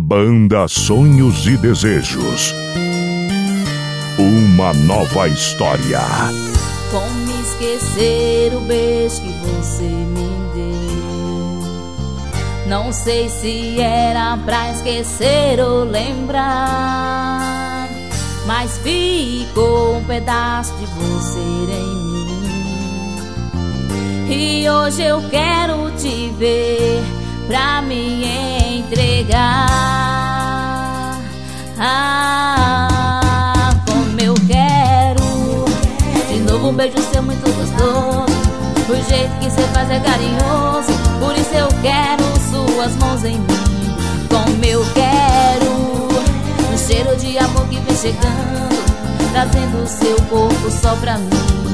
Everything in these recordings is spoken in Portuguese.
Banda Sonhos e Desejos. Uma nova história. Como esquecer o beijo que você me deu? Não sei se era pra esquecer ou lembrar, mas ficou um pedaço de você em mim. E hoje eu quero te ver pra me entregar. Como eu quero de novo um beijo seu muito gostoso. O jeito que você faz é carinhoso, por isso eu quero suas mãos em mim. Como eu quero um cheiro de amor que vem chegando, trazendo o seu corpo só pra mim.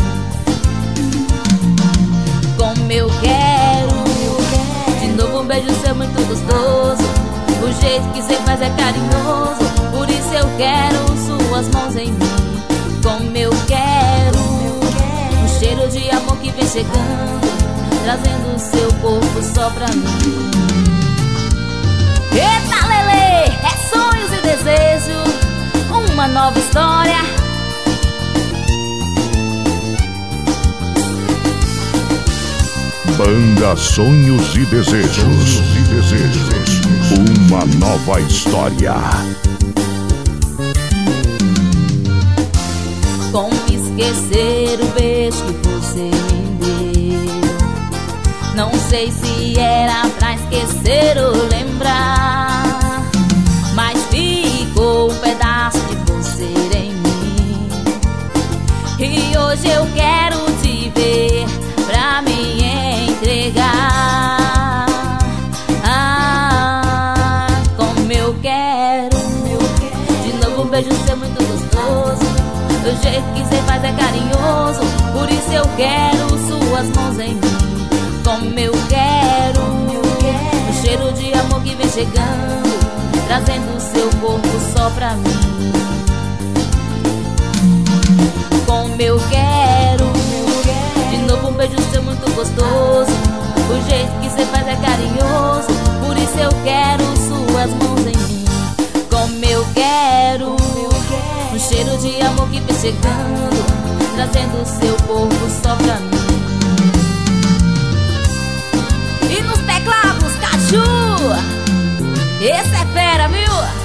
Como eu quero de novo um beijo seu muito gostoso. O jeito que você faz é carinhoso, por isso eu quero suas mãos em mim. Como eu quero um cheiro de amor que vem chegando, trazendo o seu corpo só pra mim. Eita Lelê, é sonhos e desejos, uma nova história. Banda Sonhos e Desejos. Uma nova história. Como esquecer o beijo que você me deu? Não sei se era pra esquecer ou lembrar, mas ficou um pedaço de você em mim. E hoje eu quero te ver pra me entregar. Como eu quero de novo um beijo seu muito gostoso. O jeito que você faz é carinhoso, por isso eu quero suas mãos em mim. Como eu quero o cheiro de amor que vem chegando, trazendo o seu corpo só pra mim. Como eu quero de novo um beijo seu muito gostoso. O jeito que você faz é carinhoso, por isso eu quero suas mãos em mim. Como eu quero um cheiro de amor que vem chegando, trazendo o seu corpo só pra mim. E nos teclados, Caju, esse é fera, viu?